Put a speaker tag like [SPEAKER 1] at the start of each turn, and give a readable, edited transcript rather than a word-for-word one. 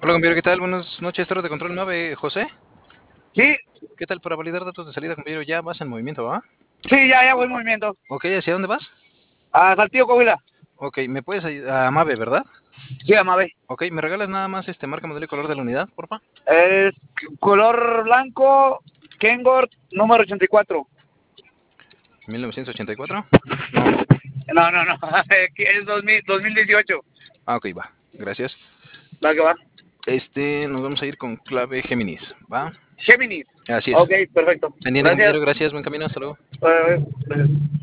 [SPEAKER 1] Hola, compañero, ¿qué tal? Buenas noches, torre de control 9, José.
[SPEAKER 2] Sí,
[SPEAKER 1] ¿Qué tal? Para validar datos de salida, compañero, ya vas en movimiento, ¿va?
[SPEAKER 2] sí, ya voy en movimiento.
[SPEAKER 1] Ok, ¿hacia dónde vas?
[SPEAKER 2] A Saltillo, Coahuila.
[SPEAKER 1] Ok, ¿me puedes ayudar? A Mave, ¿verdad?
[SPEAKER 2] Sí, Amave.
[SPEAKER 1] Ok, ¿me regalas nada más marca, modelo y color de la unidad, porfa?
[SPEAKER 2] Es color blanco, Kengor, número 84.
[SPEAKER 1] 1984.
[SPEAKER 2] No. Es 2018.
[SPEAKER 1] Ah, ok, va. Gracias.
[SPEAKER 2] Va que va.
[SPEAKER 1] Nos vamos a ir con clave Géminis, ¿va?
[SPEAKER 2] Géminis.
[SPEAKER 1] Así es.
[SPEAKER 2] Ok, perfecto.
[SPEAKER 1] Pendiente,
[SPEAKER 2] Gracias.
[SPEAKER 1] compañero, gracias, buen camino, hasta luego.
[SPEAKER 2] Gracias.